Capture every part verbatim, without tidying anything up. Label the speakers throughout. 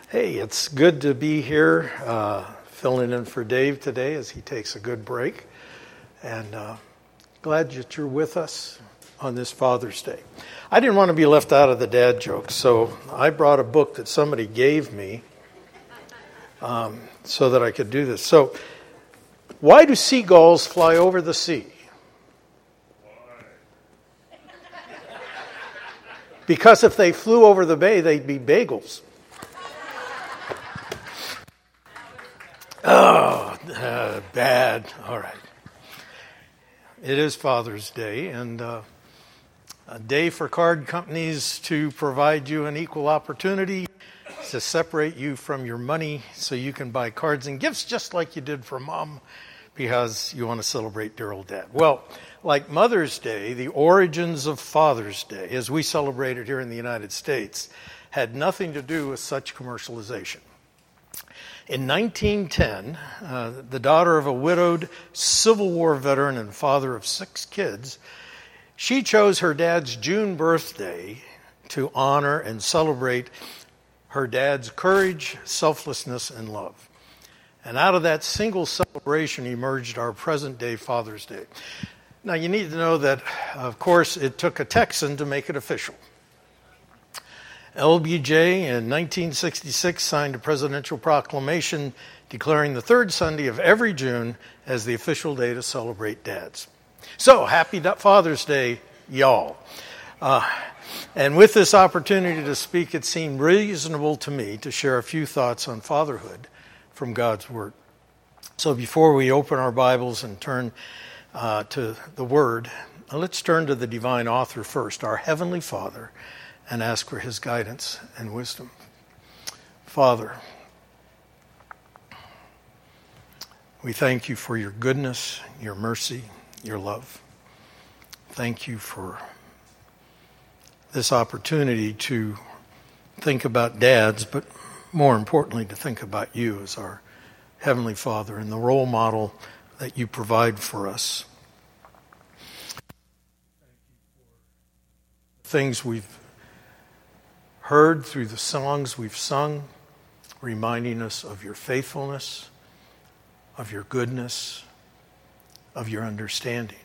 Speaker 1: Hey, it's good to be here, uh, filling in for Dave today as he takes a good break. And uh, glad that you're with us on this Father's Day. I didn't want to be left out of the dad jokes, so I brought a book that somebody gave me um, so that I could do this. So, why do seagulls fly over the sea? Because if they flew over the bay, they'd be bagels. Oh, uh, bad. All right. It is Father's Day, and uh, a day for card companies to provide you an equal opportunity to separate you from your money so you can buy cards and gifts just like you did for Mom because you want to celebrate dear old Dad. Well, like Mother's Day, the origins of Father's Day, as we celebrate it here in the United States, had nothing to do with such commercialization. In nineteen ten, uh, the daughter of a widowed Civil War veteran and father of six kids, she chose her dad's June birthday to honor and celebrate her dad's courage, selflessness, and love. And out of that single celebration emerged our present-day Father's Day. Now, you need to know that, of course, it took a Texan to make it official. L B J in nineteen sixty-six signed a presidential proclamation declaring the third Sunday of every June as the official day to celebrate dads. So, happy Father's Day, y'all. Uh, and with this opportunity to speak, it seemed reasonable to me to share a few thoughts on fatherhood from God's Word. So before we open our Bibles and turn uh, to the Word, let's turn to the divine author first, our Heavenly Father, and ask for His guidance and wisdom. Father, we thank you for your goodness, your mercy, your love. Thank you for this opportunity to think about dads, but more importantly, to think about you as our Heavenly Father and the role model that you provide for us. Things we've heard through the songs we've sung, reminding us of your faithfulness, of your goodness, of your understanding.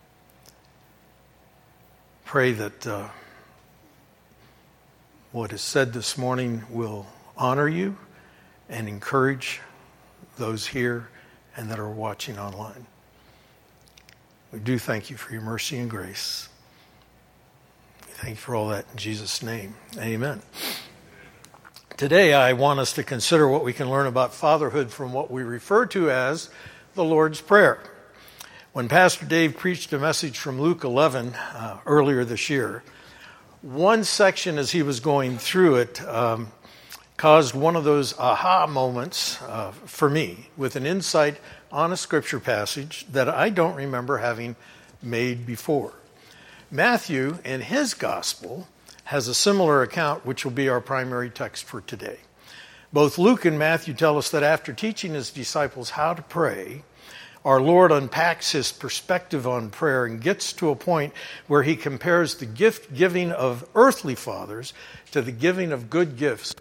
Speaker 1: Pray that uh, what is said this morning will honor you and encourage those here and that are watching online. We do thank you for your mercy and grace. Thank you for all that in Jesus' name. Amen. Today I want us to consider what we can learn about fatherhood from what we refer to as the Lord's Prayer. When Pastor Dave preached a message from Luke eleven uh, earlier this year, one section as he was going through it um, caused one of those aha moments uh, for me with an insight on a scripture passage that I don't remember having made before. Matthew, in his gospel, has a similar account, which will be our primary text for today. Both Luke and Matthew tell us that after teaching his disciples how to pray, our Lord unpacks his perspective on prayer and gets to a point where he compares the gift giving of earthly fathers to the giving of good gifts.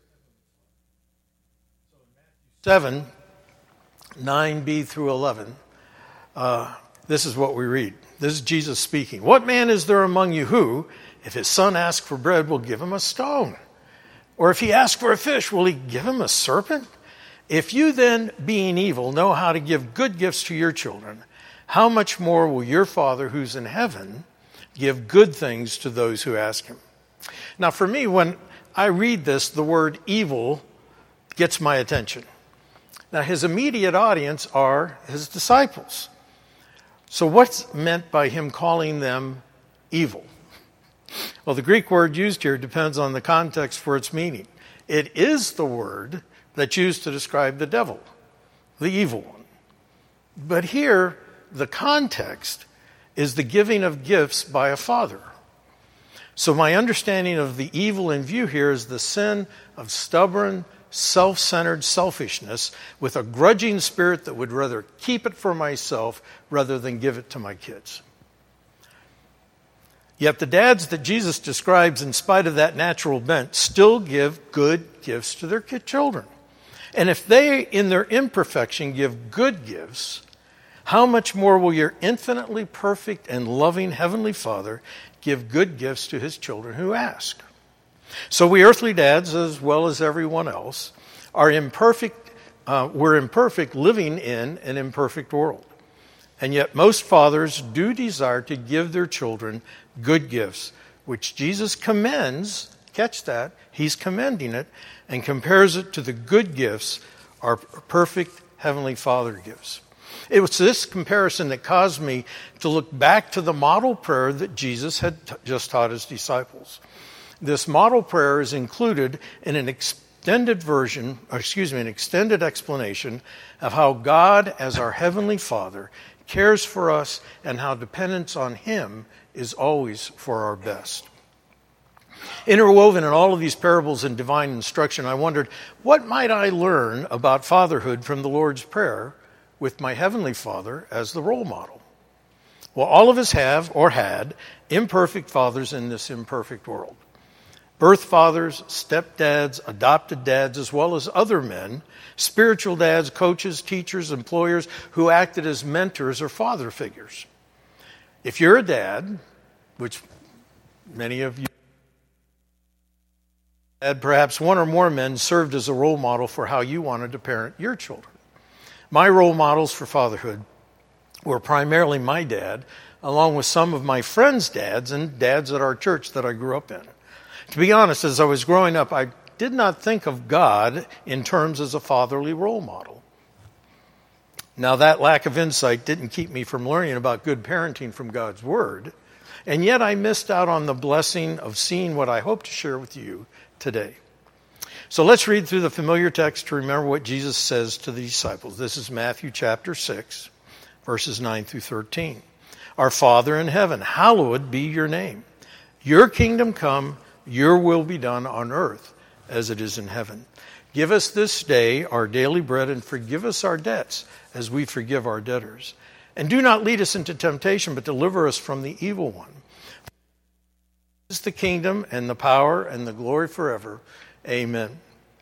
Speaker 1: seven, nine b through eleven, uh, this is what we read. This is Jesus speaking. What man is there among you who, if his son asks for bread, will give him a stone? Or if he asks for a fish, will he give him a serpent? If you then, being evil, know how to give good gifts to your children, how much more will your Father who's in heaven give good things to those who ask him? Now for me, when I read this, the word evil gets my attention. Now his immediate audience are his disciples. So what's meant by him calling them evil? Well, the Greek word used here depends on the context for its meaning. It is the word that's used to describe the devil, the evil one. But here, the context is the giving of gifts by a father. So my understanding of the evil in view here is the sin of stubborn, self-centered selfishness with a grudging spirit that would rather keep it for myself rather than give it to my kids. Yet the dads that Jesus describes, in spite of that natural bent, still give good gifts to their kid children. And if they, in their imperfection, give good gifts, how much more will your infinitely perfect and loving Heavenly Father give good gifts to his children who ask? So we earthly dads, as well as everyone else, are imperfect. Uh, we're imperfect, living in an imperfect world. And yet most fathers do desire to give their children good gifts, which Jesus commends. Catch that. He's commending it and compares it to the good gifts our perfect Heavenly Father gives. It was this comparison that caused me to look back to the model prayer that Jesus had t- just taught his disciples. This model prayer is included in an extended version, or excuse me, an extended explanation of how God, as our Heavenly Father, cares for us and how dependence on him is always for our best. Interwoven in all of these parables and divine instruction, I wondered, what might I learn about fatherhood from the Lord's Prayer with my Heavenly Father as the role model? Well, all of us have or had imperfect fathers in this imperfect world. Birth fathers, stepdads, adopted dads, as well as other men, spiritual dads, coaches, teachers, employers who acted as mentors or father figures. If you're a dad, which many of you had, perhaps one or more men served as a role model for how you wanted to parent your children. My role models for fatherhood were primarily my dad, along with some of my friends' dads and dads at our church that I grew up in. To be honest, as I was growing up, I did not think of God in terms as a fatherly role model. Now, that lack of insight didn't keep me from learning about good parenting from God's Word, and yet I missed out on the blessing of seeing what I hope to share with you today. So let's read through the familiar text to remember what Jesus says to the disciples. This is Matthew chapter six, verses nine through thirteen. Our Father in heaven, hallowed be your name. Your kingdom come, your will be done on earth as it is in heaven. Give us this day our daily bread, and forgive us our debts as we forgive our debtors. And do not lead us into temptation, but deliver us from the evil one. This is the kingdom and the power and the glory forever. Amen.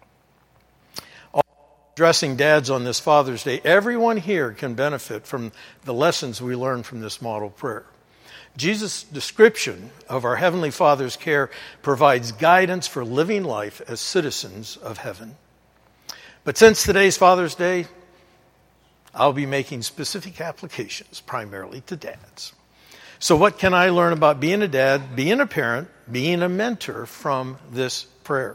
Speaker 1: Addressing dads on this Father's Day, everyone here can benefit from the lessons we learn from this model prayer. Jesus' description of our Heavenly Father's care provides guidance for living life as citizens of heaven. But since today's Father's Day, I'll be making specific applications primarily to dads. So what can I learn about being a dad, being a parent, being a mentor from this prayer?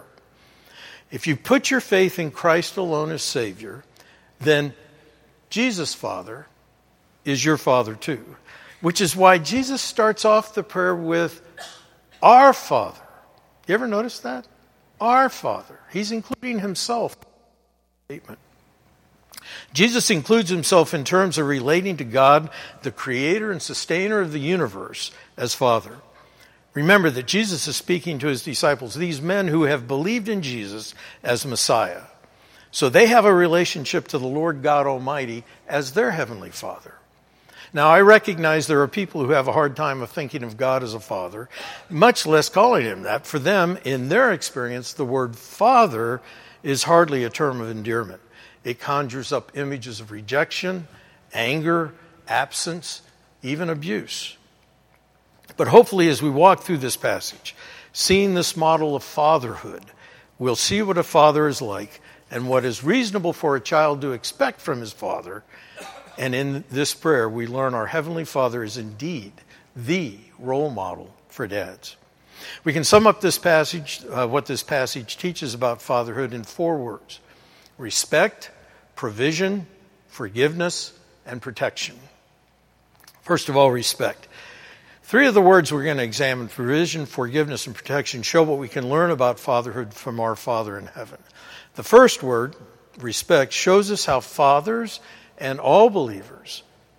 Speaker 1: If you put your faith in Christ alone as Savior, then Jesus' Father is your Father too. Which is why Jesus starts off the prayer with, Our Father. You ever notice that? Our Father. He's including himself in the statement. Jesus includes himself in terms of relating to God, the creator and sustainer of the universe, as Father. Remember that Jesus is speaking to his disciples, these men who have believed in Jesus as Messiah. So they have a relationship to the Lord God Almighty as their Heavenly Father. Now, I recognize there are people who have a hard time of thinking of God as a father, much less calling him that. For them, in their experience, the word father is hardly a term of endearment. It conjures up images of rejection, anger, absence, even abuse. But hopefully, as we walk through this passage, seeing this model of fatherhood, we'll see what a father is like and what is reasonable for a child to expect from his father. And in this prayer, we learn our Heavenly Father is indeed the role model for dads. We can sum up this passage, uh, what this passage teaches about fatherhood, in four words: respect, provision, forgiveness, and protection. First of all, respect. Three of the words we're going to examine, provision, forgiveness, and protection, show what we can learn about fatherhood from our Father in heaven. The first word, respect, shows us how fathers and all believers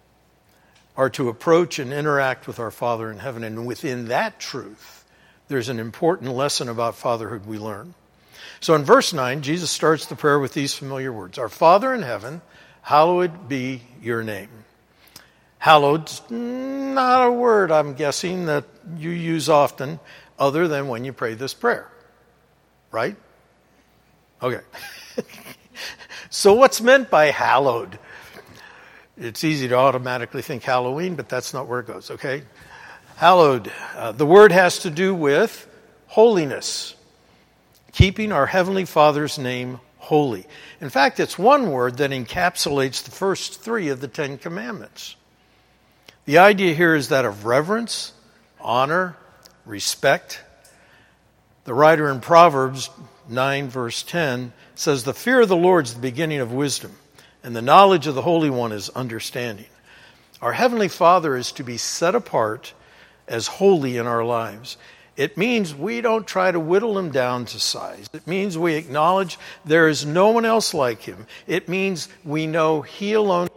Speaker 1: are to approach and interact with our Father in heaven. And within that truth, there's an important lesson about fatherhood we learn. So in verse nine, Jesus starts the prayer with these familiar words: Our Father in heaven, hallowed be your name. Hallowed's not a word, I'm guessing, that you use often other than when you pray this prayer. Right? Okay. So what's meant by hallowed? It's easy to automatically think Halloween, but that's not where it goes, okay? Hallowed. Uh, the word has to do with holiness. Keeping our Heavenly Father's name holy. In fact, it's one word that encapsulates the first three of the Ten Commandments. The idea here is that of reverence, honor, respect. The writer in Proverbs nine, verse ten, says, "The fear of the Lord is the beginning of wisdom, and the knowledge of the Holy One is understanding." Our Heavenly Father is to be set apart as holy in our lives. It means we don't try to whittle him down to size. It means we acknowledge there is no one else like him. It means we know he alone.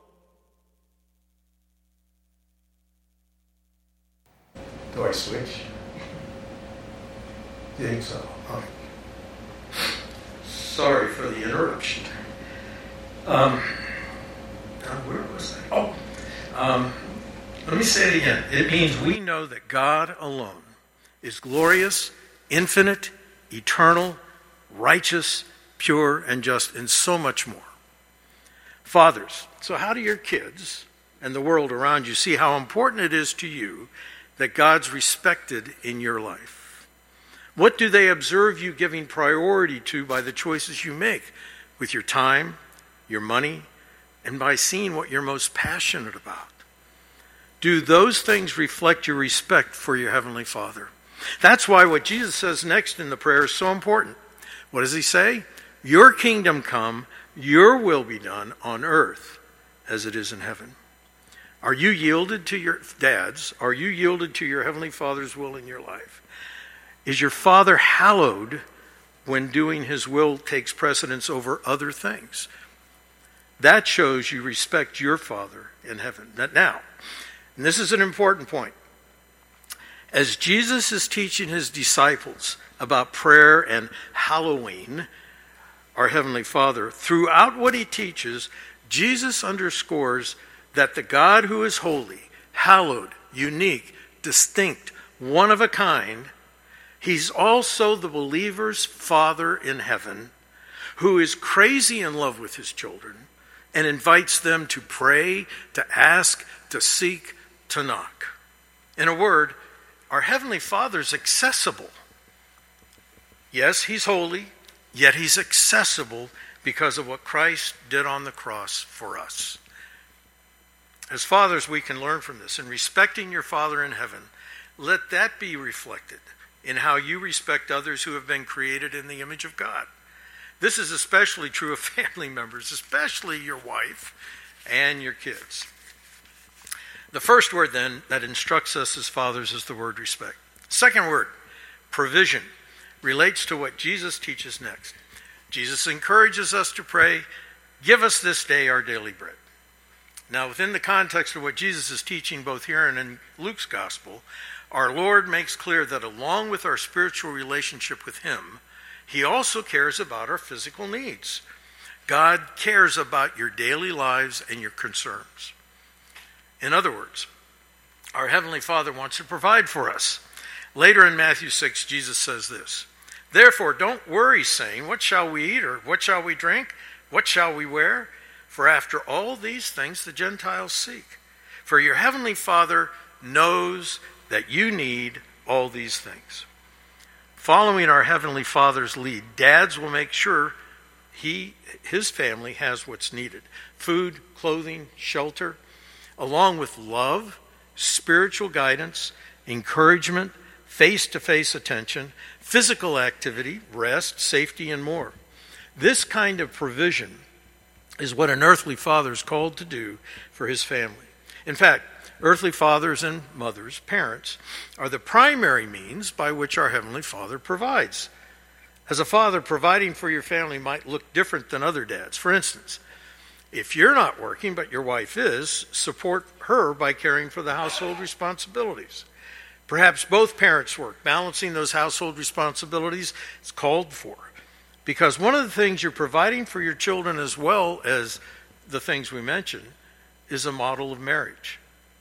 Speaker 1: Do I switch? You think so? Okay. Sorry for the interruption. Um, where was I? Oh, um, let me say it again. It means we know that God alone is glorious, infinite, eternal, righteous, pure, and just, and so much more. Fathers, so how do your kids and the world around you see how important it is to you that God's respected in your life? What do they observe you giving priority to by the choices you make with your time, your money, and by seeing what you're most passionate about? Do those things reflect your respect for your Heavenly Father? That's why what Jesus says next in the prayer is so important. What does he say? Your kingdom come, your will be done on earth as it is in heaven. Are you yielded to your dads? Are you yielded to your Heavenly Father's will in your life? Is your Father hallowed when doing his will takes precedence over other things? That shows you respect your Father in heaven. Now, and this is an important point. As Jesus is teaching his disciples about prayer and hallowing our Heavenly Father, throughout what he teaches, Jesus underscores that the God who is holy, hallowed, unique, distinct, one of a kind, he's also the believer's Father in heaven, who is crazy in love with his children and invites them to pray, to ask, to seek, to knock. In a word, our Heavenly Father is accessible. Yes, he's holy, yet he's accessible because of what Christ did on the cross for us. As fathers, we can learn from this. In respecting your Father in heaven, let that be reflected in how you respect others who have been created in the image of God. This is especially true of family members, especially your wife and your kids. The first word, then, that instructs us as fathers is the word respect. Second word, provision, relates to what Jesus teaches next. Jesus encourages us to pray, "Give us this day our daily bread." Now, within the context of what Jesus is teaching both here and in Luke's gospel, our Lord makes clear that along with our spiritual relationship with him, he also cares about our physical needs. God cares about your daily lives and your concerns. In other words, our Heavenly Father wants to provide for us. Later in Matthew six, Jesus says this, "Therefore, don't worry, saying, 'What shall we eat?' or 'What shall we drink? What shall we wear?' For after all these things the Gentiles seek. For your Heavenly Father knows that you need all these things." Following our Heavenly Father's lead, dads will make sure he, his family has what's needed. Food, clothing, shelter, along with love, spiritual guidance, encouragement, face-to-face attention, physical activity, rest, safety, and more. This kind of provision is what an earthly father is called to do for his family. In fact, earthly fathers and mothers, parents, are the primary means by which our Heavenly Father provides. As a father, providing for your family might look different than other dads. For instance, if you're not working but your wife is, support her by caring for the household responsibilities. Perhaps both parents work. Balancing those household responsibilities is called for. Because one of the things you're providing for your children as well as the things we mentioned is a model of marriage.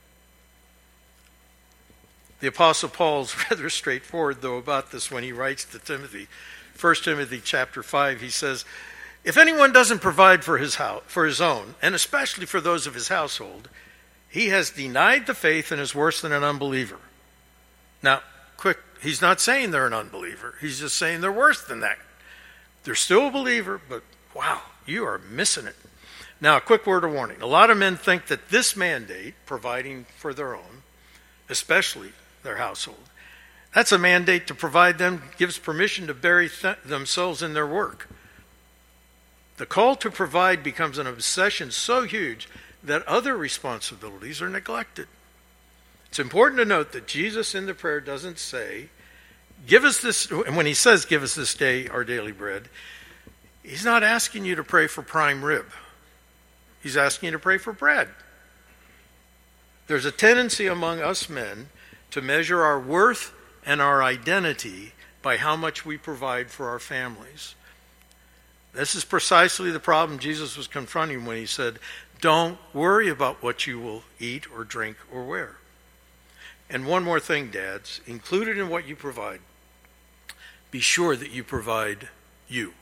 Speaker 1: The Apostle Paul's rather straightforward, though, about this when he writes to Timothy. First Timothy chapter five, he says, if anyone doesn't provide for his house, for his own, and especially for those of his household, he has denied the faith and is worse than an unbeliever. Now, quick, he's not saying they're an unbeliever. He's just saying they're worse than that. They're still a believer, but wow, you are missing it. Now, a quick word of warning. A lot of men think that this mandate, providing for their own, especially their household, that's a mandate to provide them, gives permission to bury th- themselves in their work. The call to provide becomes an obsession so huge that other responsibilities are neglected. It's important to note that Jesus in the prayer doesn't say, give us this, and when he says, give us this day our daily bread, he's not asking you to pray for prime rib. He's asking you to pray for bread. There's a tendency among us men to measure our worth and our identity by how much we provide for our families. This is precisely the problem Jesus was confronting when he said, don't worry about what you will eat or drink or wear. And one more thing, dads, included in what you provide, be sure that you provide you.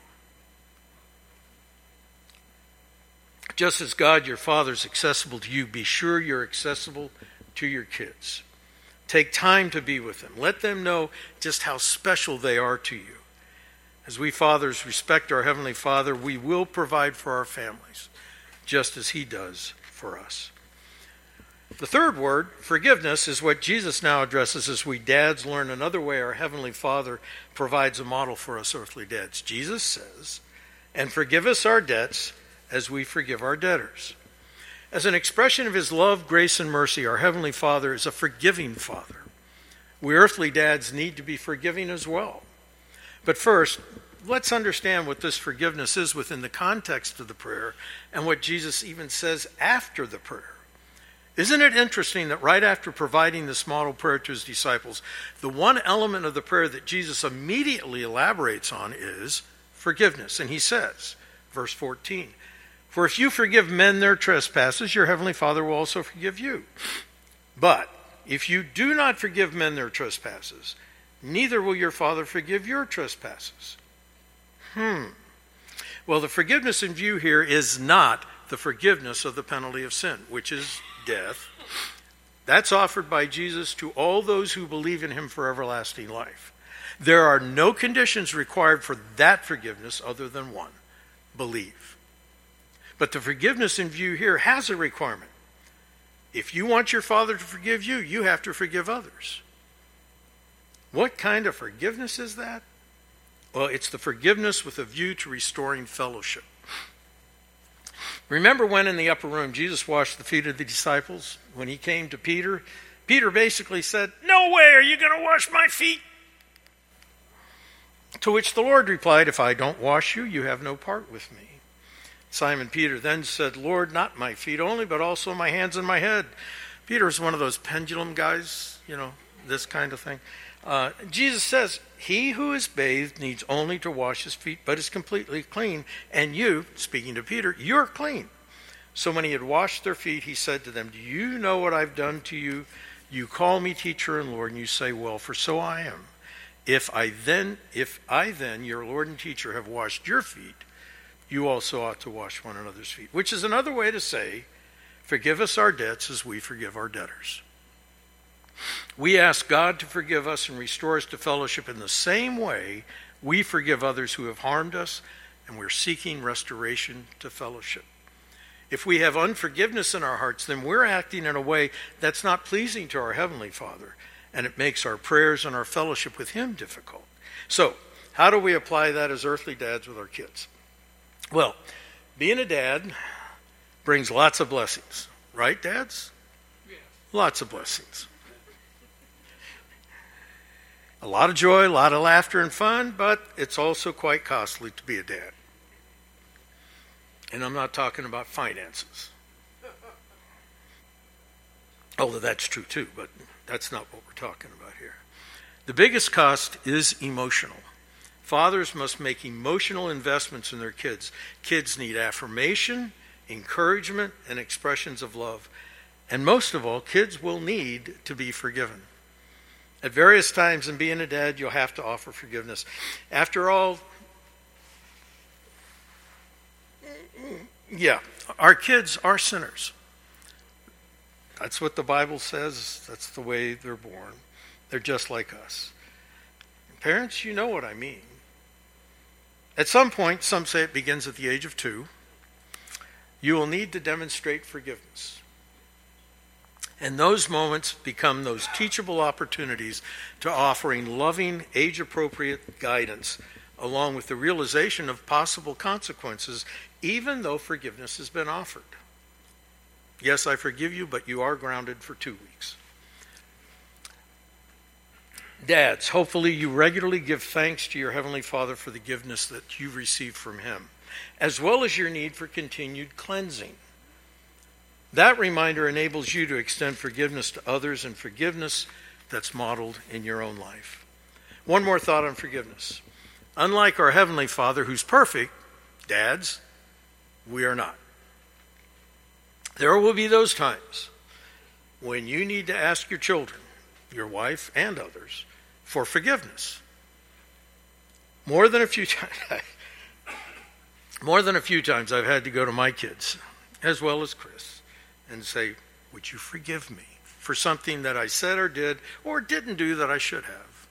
Speaker 1: Just as God, your Father, is accessible to you, be sure you're accessible to your kids. Take time to be with them. Let them know just how special they are to you. As we fathers respect our Heavenly Father, we will provide for our families, just as He does for us. The third word, forgiveness, is what Jesus now addresses as we dads learn another way our Heavenly Father provides a model for us earthly dads. Jesus says, and forgive us our debts as we forgive our debtors. As an expression of His love, grace, and mercy, our Heavenly Father is a forgiving Father. We earthly dads need to be forgiving as well. But first, let's understand what this forgiveness is within the context of the prayer and what Jesus even says after the prayer. Isn't it interesting that right after providing this model prayer to His disciples, the one element of the prayer that Jesus immediately elaborates on is forgiveness. And He says, verse fourteen, for if you forgive men their trespasses, your Heavenly Father will also forgive you. But if you do not forgive men their trespasses, neither will your Father forgive your trespasses. Hmm. Well, the forgiveness in view here is not the forgiveness of the penalty of sin, which is death. That's offered by Jesus to all those who believe in Him for everlasting life. There are no conditions required for that forgiveness other than one: believe. But the forgiveness in view here has a requirement. If you want your Father to forgive you, you have to forgive others. What kind of forgiveness is that? Well, it's the forgiveness with a view to restoring fellowship. Remember when in the upper room Jesus washed the feet of the disciples? When He came to Peter, Peter basically said, "No way are you going to wash my feet." To which the Lord replied, "If I don't wash you, you have no part with me." Simon Peter then said, "Lord, not my feet only, but also my hands and my head." Peter is one of those pendulum guys, you know, this kind of thing. Uh, Jesus says, he who is bathed needs only to wash his feet, but is completely clean. And you, speaking to Peter, you're clean. So when He had washed their feet, He said to them, "Do you know what I've done to you? You call me teacher and Lord, and you say, well, for so I am. If I then, if I then, your Lord and teacher, have washed your feet, you also ought to wash one another's feet." Which is another way to say, forgive us our debts as we forgive our debtors. We ask God to forgive us and restore us to fellowship in the same way we forgive others who have harmed us, and we're seeking restoration to fellowship. If we have unforgiveness in our hearts, then we're acting in a way that's not pleasing to our Heavenly Father, and it makes our prayers and our fellowship with Him difficult. So, how do we apply that as earthly dads with our kids? Well, being a dad brings lots of blessings. Right, dads? Yeah. Lots of blessings. A lot of joy, a lot of laughter and fun, but it's also quite costly to be a dad. And I'm not talking about finances. Although that's true too, but that's not what we're talking about here. The biggest cost is emotional. Fathers must make emotional investments in their kids. Kids need affirmation, encouragement, and expressions of love. And most of all, kids will need to be forgiven. At various times in being a dad, you'll have to offer forgiveness. After all, yeah, our kids are sinners. That's what the Bible says. That's the way they're born. They're just like us. Parents, you know what I mean. At some point, some say it begins at the age of two, you will need to demonstrate forgiveness. And those moments become those teachable opportunities to offering loving, age-appropriate guidance, along with the realization of possible consequences, even though forgiveness has been offered. Yes, I forgive you, but you are grounded for two weeks. Dads, hopefully you regularly give thanks to your Heavenly Father for the forgiveness that you receive from Him, as well as your need for continued cleansing. That reminder enables you to extend forgiveness to others, and forgiveness that's modeled in your own life. One more thought on forgiveness. Unlike our Heavenly Father, who's perfect, dads, we are not. There will be those times when you need to ask your children, your wife, and others for forgiveness. More than a few times, more than a few times I've had to go to my kids, as well as Chris, and say, would you forgive me for something that I said or did or didn't do that I should have?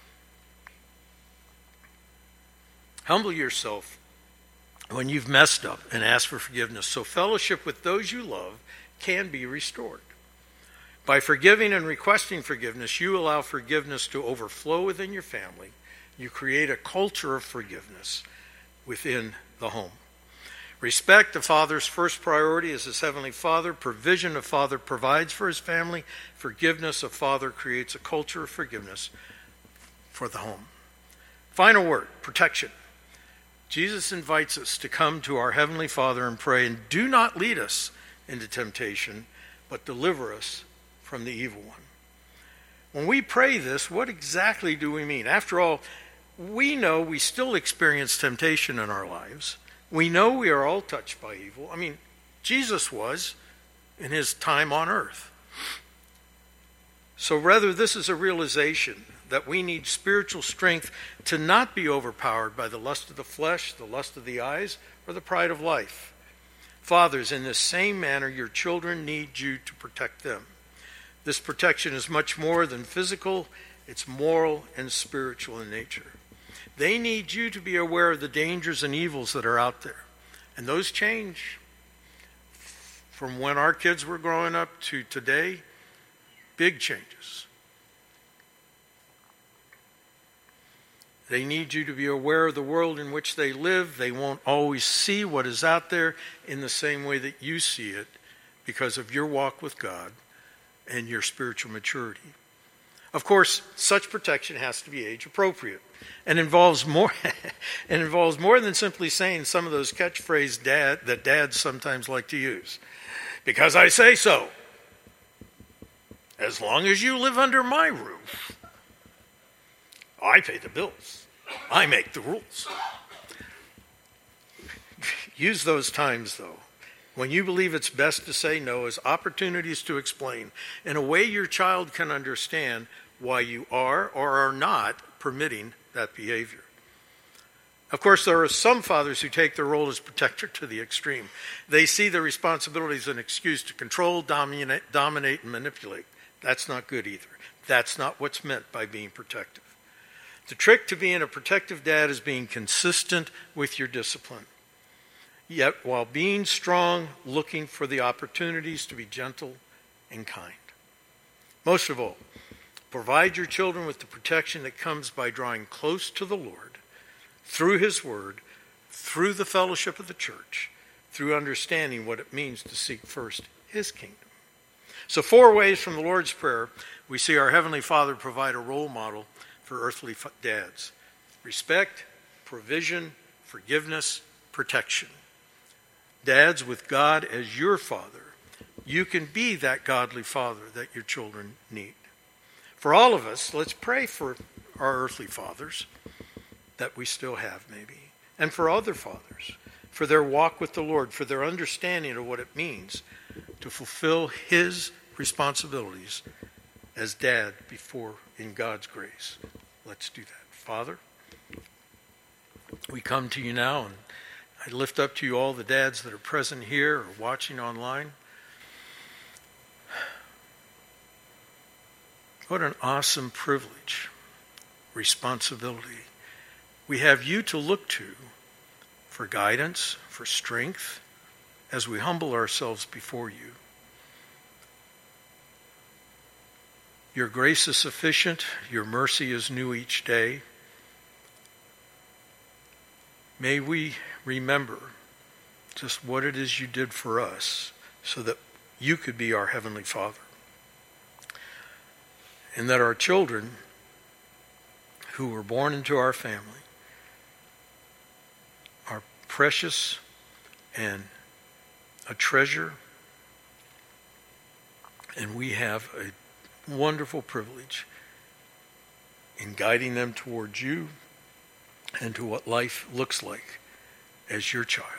Speaker 1: Humble yourself when you've messed up and ask for forgiveness, so fellowship with those you love can be restored. By forgiving and requesting forgiveness, you allow forgiveness to overflow within your family. You create a culture of forgiveness within the home. Respect, the father's first priority, is his heavenly Father. Provision, a father provides for his family. Forgiveness, a father creates a culture of forgiveness for the home. Final word, protection. Jesus invites us to come to our Heavenly Father and pray, and do not lead us into temptation, but deliver us from the evil one. When we pray this, what exactly do we mean? After all, we know we still experience temptation in our lives. We know we are all touched by evil. I mean, Jesus was in his time on earth. So rather, this is a realization that we need spiritual strength to not be overpowered by the lust of the flesh, the lust of the eyes, or the pride of life. Fathers, in the same manner, your children need you to protect them. This protection is much more than physical. It's moral and spiritual in nature. They need you to be aware of the dangers and evils that are out there. And those change from when our kids were growing up to today. Big changes. They need you to be aware of the world in which they live. They won't always see what is out there in the same way that you see it because of your walk with God and your spiritual maturity. Of course, such protection has to be age appropriate and involves more it involves more than simply saying some of those catchphrases dad that dads sometimes like to use. Because I say so. As long as you live under my roof, I pay the bills. I make the rules. Use those times, though, when you believe it's best to say no, as opportunities to explain in a way your child can understand why you are or are not permitting that behavior. Of course, there are some fathers who take their role as protector to the extreme. They see their responsibility as an excuse to control, dominate, dominate, and manipulate. That's not good either. That's not what's meant by being protective. The trick to being a protective dad is being consistent with your discipline, yet while being strong, looking for the opportunities to be gentle and kind. Most of all, provide your children with the protection that comes by drawing close to the Lord through His Word, through the fellowship of the church, through understanding what it means to seek first His kingdom. So four ways from the Lord's Prayer, we see our Heavenly Father provide a role model for earthly dads. Respect, provision, forgiveness, protection. Dads, with God as your father, you can be that godly father that your children need. For all of us, let's pray for our earthly fathers that we still have maybe, and for other fathers for their walk with the Lord, for their understanding of what it means to fulfill his responsibilities as dad before in God's grace. Let's do that. Father, we come to you now, and I lift up to you all the dads that are present here or watching online. What an awesome privilege, responsibility. We have you to look to for guidance, for strength, as we humble ourselves before you. Your grace is sufficient. Your mercy is new each day. May we remember just what it is you did for us so that you could be our Heavenly Father. And that our children who were born into our family are precious and a treasure. And we have a wonderful privilege in guiding them towards you and to what life looks like as your child.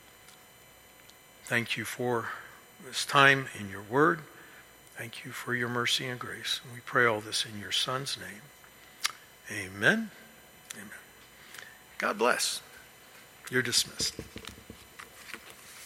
Speaker 1: Thank you for this time in your word. Thank you for your mercy and grace. And we pray all this in your Son's name. Amen. Amen. God bless. You're dismissed.